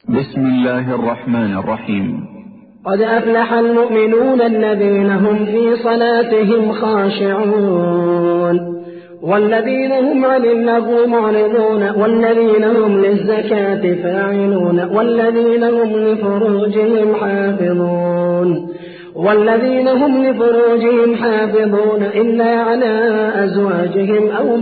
بسم الله الرحمن الرحيم. قد أفلح المؤمنون الذين هم في صلاتهم خاشعون والذين هم عن اللغو معرضون والذين هم للزكاة فاعلون والذين هم لفروجهم حافظون إلا على أزواجهم أو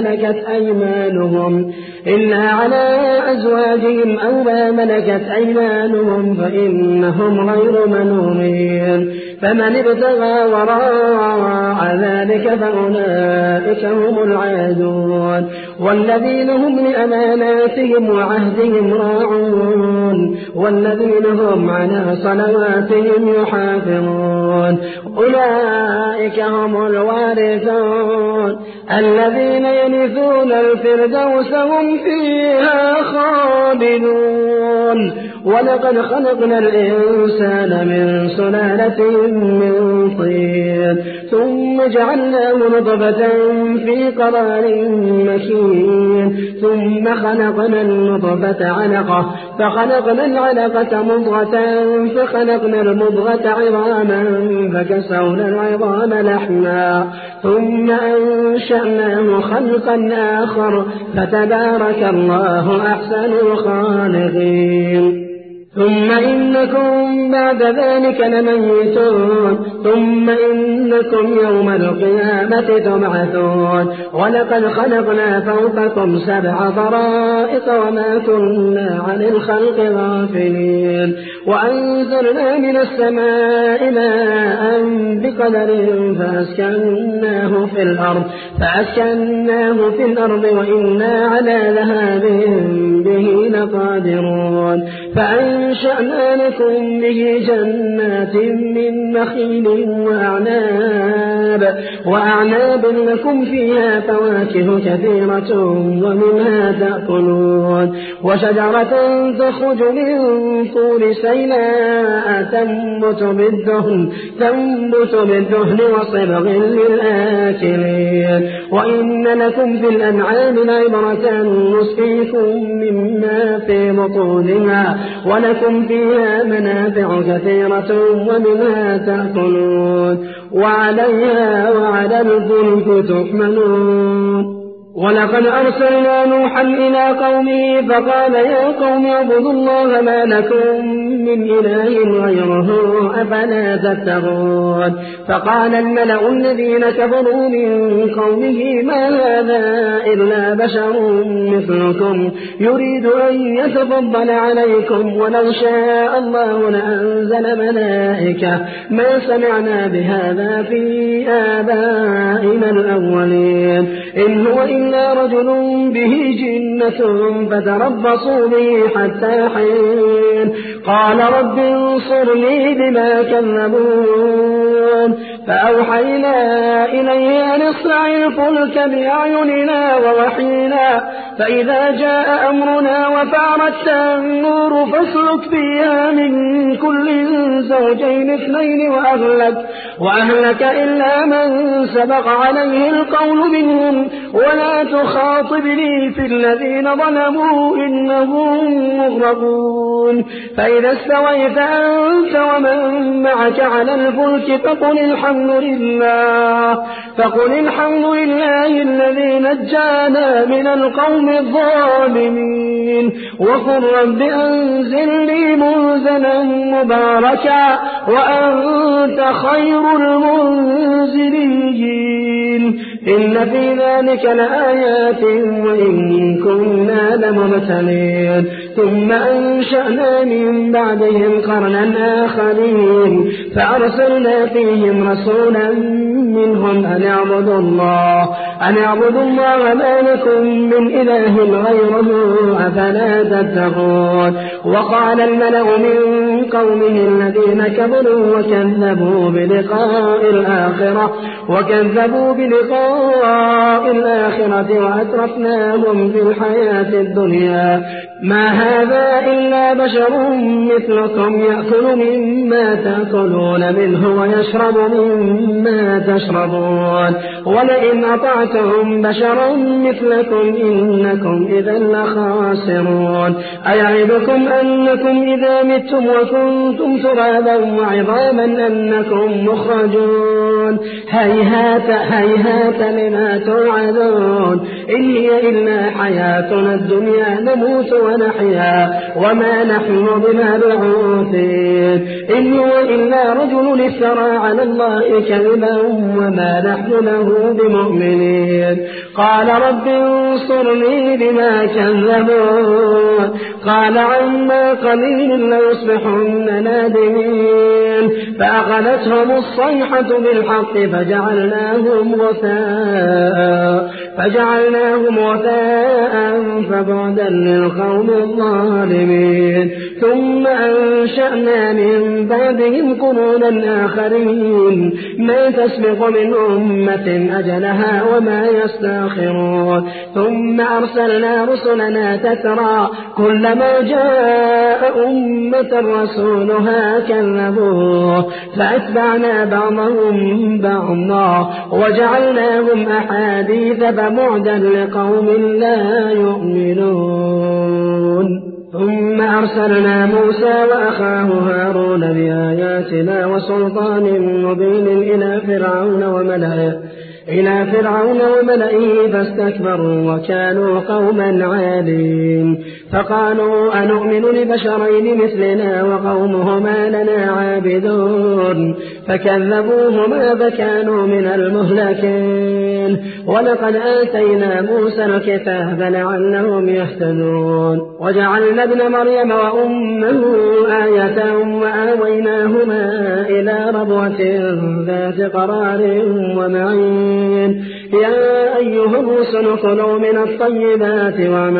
ما ملكت أيمانهم فإنهم غير ملومين. فمن ابتغى وراء ذلك فأولئك هم العادون والذين هم لأماناتهم وعهدهم راعون والذين هم على صلواتهم يحافظون أولئك هم الوارثون الذين يرثون الفردوس هم فيها خالدون. ولقد خلقنا الإنسان من سلالة من طين ثم جعلناه نطفة في قرار مكين ثم خلقنا النطفة علقة فخلقنا العلقة مضغة فخلقنا المضغة عظاما فكسونا العظام لحما ثم أنشأناه خلقا آخر فتبارك الله أحسن الخالقين. ثم إنكم بعد ذلك لميتون ثم إنكم يوم القيامة تبعثون. ولقد خلقنا فوقكم 7 طرائق وما كنا عن الخلق غافلين وأنزلنا من السماء ماء بقدر فأسكناه في الأرض وإنا على ذهاب به لقادرون. فأنشأنا لكم به جنات من نخيل وأعناب لكم فيها فواكه كثيرة ومنها تأكلون وشجرة تخرج من طور سيناء تنبت بالدهن وصبغ للآكلين. وإن لكم في الأنعام لعبرة نسقيكم مما في بطونها ولكم فيها منافع كثيرة ومنها تأكلون وعليها وعلى الفلك تحملون. ولقد أرسلنا نوحا إلى قومه فقال يا قوم اعبدوا الله ما لكم من إله غيره أفلا تتقون. فقال الملأ الذين كفروا من قومه ما هذا إلا بشر مثلكم يريد أن يتفضل عليكم ولو شاء الله لأنزل ملائكة ما سمعنا بهذا في آبائنا الأولين إن هو إلا رجل به جنة فتربصوا به حتى حين. قال رب انصرني بما كذبون. فأوحينا إليه أن اصنع الفلك بأعيننا ووحينا فإذا جاء أمرنا وفارت النور فاسلك فيها من كل زوجين 2 وأهلك إلا من سبق عليه القول منهم ولا تخاطبني في الذين ظلموا إنهم مغرقون. فإذا استويت أنت ومن معك على الفلك فقل الحمد لله الذي نجانا من القوم الظالمين وقل رب أنزلني منزلا مباركا وأنت خير المنزلين. إن في ذلك لآيات وإن كنا لمبتلين. ثم أنشأنا من بعدهم قرنا آخرين فأرسلنا فيهم رسولا منهم أن اعبدوا الله ما لكم من إله غيره أفلا تتقون. وقال الملأ من قومه الذين كفروا وكذبوا بلقاء الآخرة وأترفناهم في الحياة الدنيا ما هذا إلا بشر مثلكم يأكل مما تأكلون منه ويشرب مما تشربون ولئن أطعتم بشرا مثلكم إنكم إذا لخاسرون أيعدكم أنكم إذا متم وكنتم ترابا وعظاما أنكم مخرجون هيهات هيهات لما توعدون إن هي إلا حياتنا الدنيا نموت ونحيا وما نحن بمبعوثين إن هو إلا رجل افترى على الله كذبا وما نحن له بمؤمنين قال رب انصرني بما كذبون قال عما قليل ليصبحن نادمين فأخذتهم الصيحة بالحق فجعلناهم غثاء فبعدا للقوم الظالمين ثم أنشأنا من بعدهم قرونا آخرين ما تسبق من أمة أجلها وما يستأخرون ثم أرسلنا رسلنا تترى كلما جاء أمة رسولها كذبوه فأتبعنا بعضهم بعضا وجعلناهم أحاديث فبعدا لقوم لا يؤمنون ثم أرسلنا موسى وأخاه هارون بآياتنا وسلطان مبين إلى فرعون وملئه فاستكبروا وكانوا قوما عالين فقالوا أنؤمن لبشرين مثلنا وقومهما لنا عابدون فكذبوهما فكانوا من المهلكين ولقد آتينا موسى الكتاب لعلهم يهتدون وجعلنا ابن مريم وأمه آية وآويناهما إلى ربوة ذات قرار ومعين يا أيها الرسل كلوا من الطيبات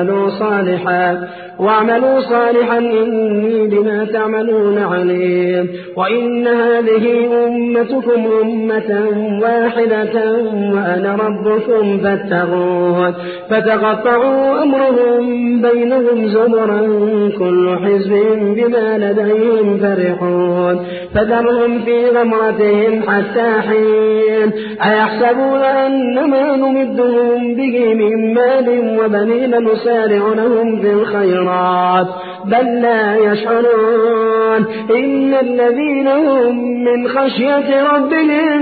واعملوا صالحا إني بما تعملون عليم وإن هذه أمتكم أمة واحدة وأنا ربكم فاتقون فتقطعوا أمرهم بينهم زبرا كل حزب بما لديهم فرحون فذرهم في غمرتهم حتى حين أيحسبون أنما نمدهم به من مال وبنين نسارع لهم في الخيرات بل لا يشعرون إن الذين هم من خشية ربهم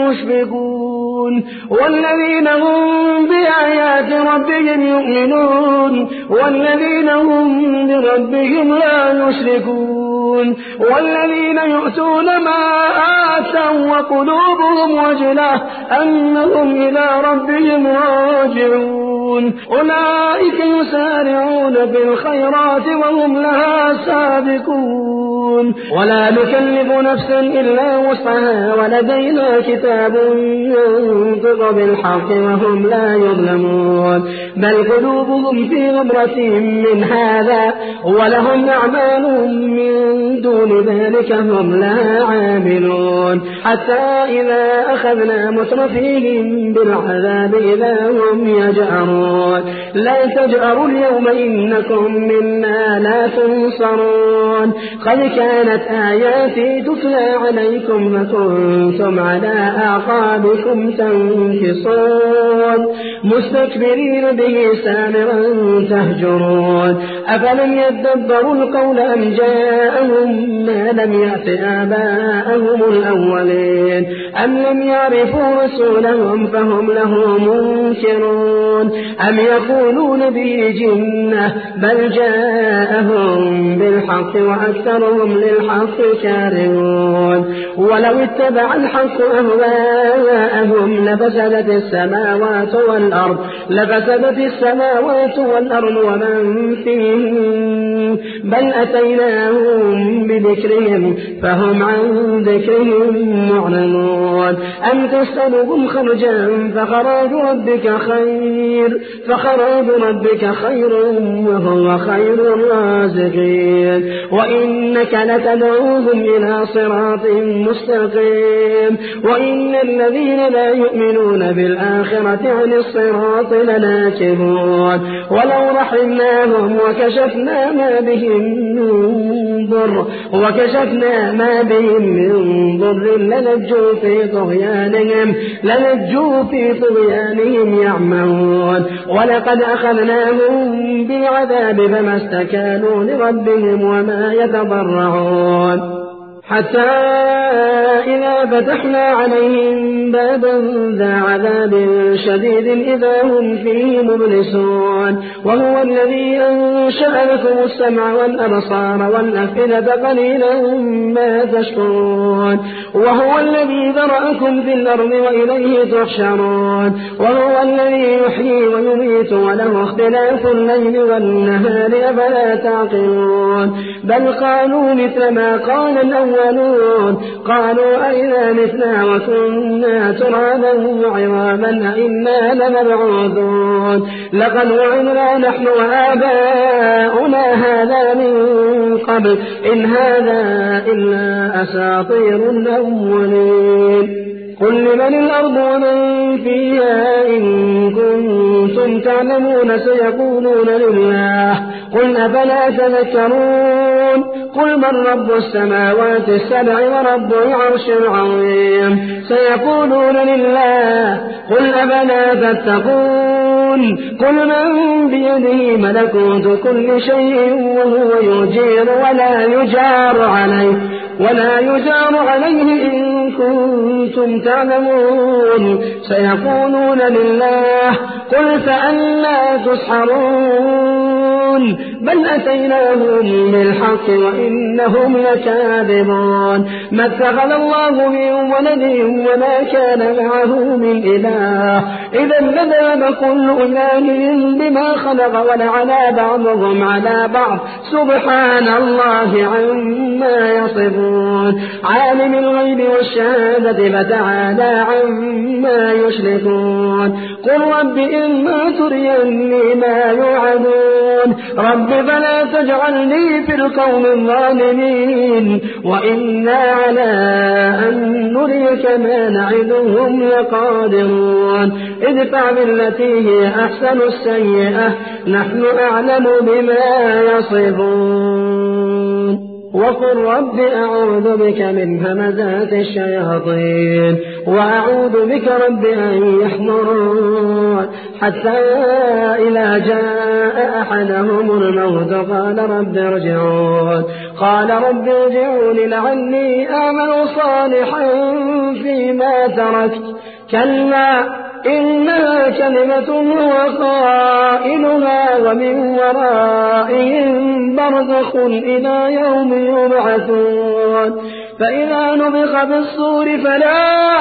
مشفقون والذين هم بآيات ربهم يؤمنون والذين هم بربهم لا يشركون والذين يؤتون ما آتوا وقلوبهم وجلة أنهم إلى ربهم راجعون أولئك يسارعون بالخيرات وهم لها سابقون ولا نكلف نفسا إلا وسعها ولدينا كتاب ينطق بالحق وهم لا يظلمون بل قلوبهم في غمرة من هذا ولهم أعمال من دون ذلك هم لا عاملون حتى إذا أخذنا مترفيهم بالعذاب إذا هم يجأرون لا تجأروا اليوم إنكم منا لا تنصرون قد كانت آياتي تتلى عليكم فكنتم على أعقابكم تنكصون مستكبرين به سامرا تهجرون أفلم يدبروا القول أم جاءهم ما لم يأت آباءهم الأولين أم لم يعرفوا رسولهم فهم له منكرون أم يقولون به جنة بل جاءهم بالحق وأكثرهم للحق كارهون ولو اتبع الحق أهواءهم لفسدت السماوات والأرض ومن فيهم بل أتيناهم بذكرهم فهم عن ذكرهم معرضون أم تسألهم خرجا فخراج ربك خير فخراب ربك خير وهو خير الرازقين وإنك لتدعوهم إلى صراط مستقيم وإن الذين لا يؤمنون بالآخرة عن الصراط لناكبون ولو رحمناهم وكشفنا ما بهم من ضر لنجوا في طغيانهم يعمهون ولقد أخذناهم بالعذاب فما استكانوا لربهم وما يتضرعون حتى إذا فتحنا عليهم بابا ذا عذاب شديد إذا هم فيه مبلسون وهو الذي أنشأ لكم السمع والأبصار والأفئدة قليلا ما تشكرون وهو الذي ذرأكم في الأرض وإليه تحشرون وهو الذي يحيي ويميت وله اختلاف الليل والنهار أفلا تعقلون بل قالوا مثل ما قال الأولون قالوا أئذا متنا وكنا ترابا وعظاما أئنا لمبعوثون لقد وعدنا نحن وآباؤنا هذا من قبل إن هذا إلا أساطير الأولين قل لمن الأرض ومن فيها إن كنتم تعلمون سيقولون لله قل أفلا تذكرون قل من رب السماوات السبع ورب العرش العظيم سيقولون لله قل أفلا تتقون قل من بيده ملكوت كل شيء وهو يجير ولا يجار عليه إن كنتم تعلمون سيقولون لله قل فأنى تسحرون بل أتيناهم بالحق وإنهم لكاذبون ما اتخذ الله من ولد وما كان معه من إله إذا لذهب كل إله بما خلق ولعلى بعضهم على بعض سبحان الله عما يصفون عالم الغيب والشهادة فتعالى عما يشركون قل رب إما تريني ما يوعدون رب فلا تجعلني في القوم الظالمين وإنا على أن نريك ما نعدهم لقادرون ادفع بالتي هي أحسن السيئة نحن أعلم بما يصفون وقل رب أعوذ بك من همزات الشياطين وأعوذ بك رب أن يحضرون حتى إذا جاء أحدهم الموت قال رب ارجعون لعلي أعمل صالحا فيما تركت كلا إنها كلمة هو قائلها ومن ورائهم برزخ إلى يوم يبعثون فإذا نفخ في الصور فلا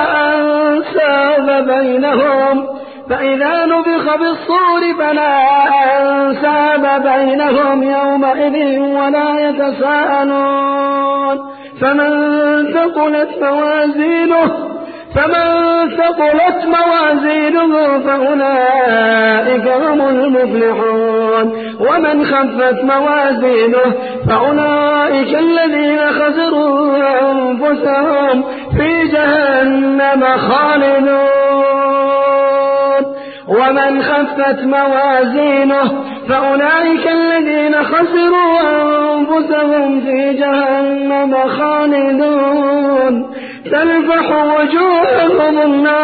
أنساب بينهم يومئذ ولا يتساءلون فمن ثقلت موازينه فأولئك هم المفلحون ومن خفت موازينه فأولئك الذين خسروا أنفسهم في جهنم خالدون تلفح وجوههم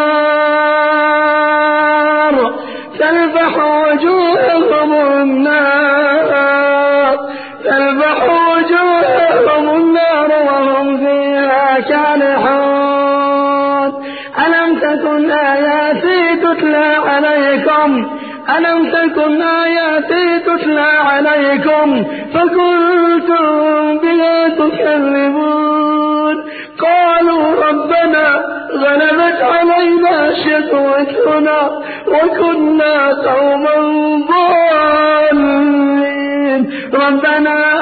النار وهم فيها كالحون ألم تكن آياتي تتلى عليكم فكنتم بها تكذبون قالوا ربنا غلبت علينا شقوتنا وكنا قوما ضالين ربنا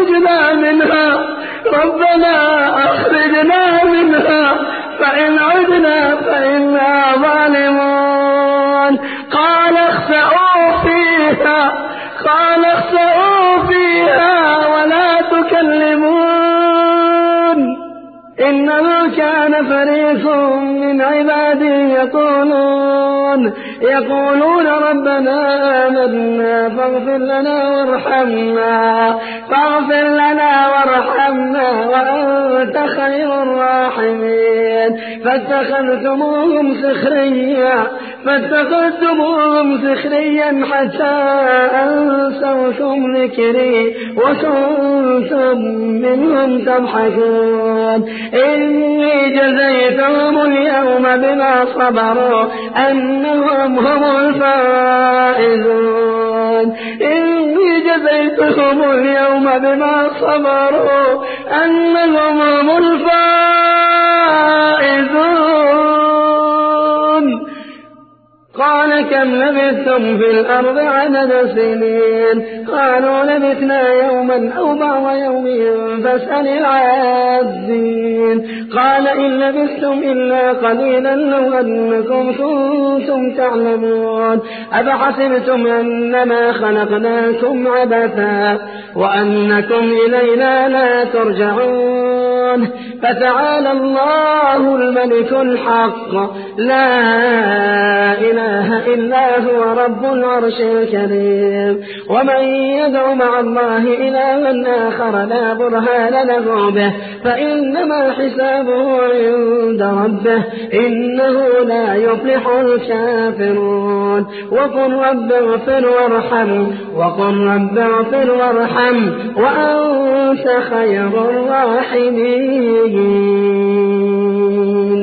أخرجنا منها فإن عدنا فإنا ظالمون قال اخسئوا فيها قال اخسئوا فيها ولا تكلمون إنه كان فريق من عبادي يقولون ربنا آمنا فاغفر لنا وارحمنا وأنت خير الراحمين فاتخذتموهم سخريا حتى أنسوكم ذكري وكنتم منهم تضحكون إني جزيتهم اليوم بما صبروا أنهم هم الفائزون قال كم لبثتم في الأرض عدد سنين قالوا لبثنا يوما أو بعض يوم فاسأل العادين قال إن لبثتم إلا قليلا لو أنكم كنتم تعلمون أفحسبتم أنما خلقناكم عبثا وأنكم إلينا لا ترجعون فتعالى الله الملك الحق لا إله إلا هو رب العرش الكريم ومن يدع مع الله إلها آخر لا برهان له به فإنما حسابه عند ربه إنه لا يفلح الكافرون وقل رب اغفر وارحم وأنت خير الراحمين